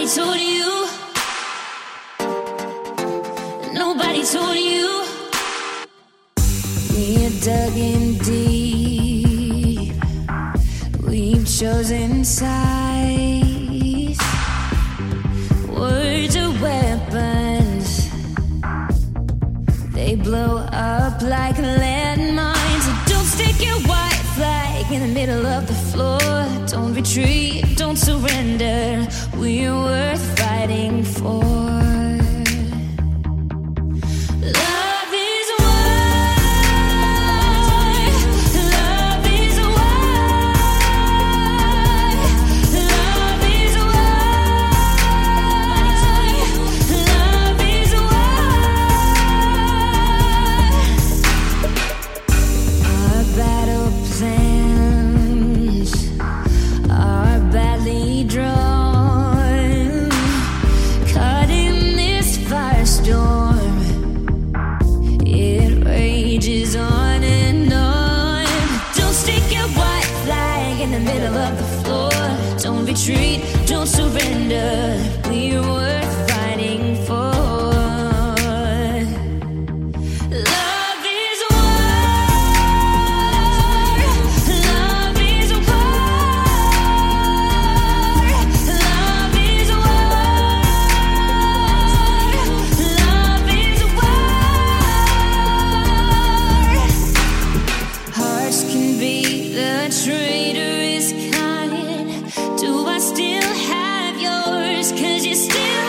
told you. Nobody told you. We are dug in deep. We've chosen sides. Words are weapons. They blow up like landmines. So don't stick your white flag in the middle of the floor. Don't retreat, don't surrender. We're worth fighting for. Retreat, don't surrender. We're worth fighting for. Love is war. Love is war. Love is war. Love is war. Hearts can be the traitorous kind. Do I still have yours? 'Cause you're still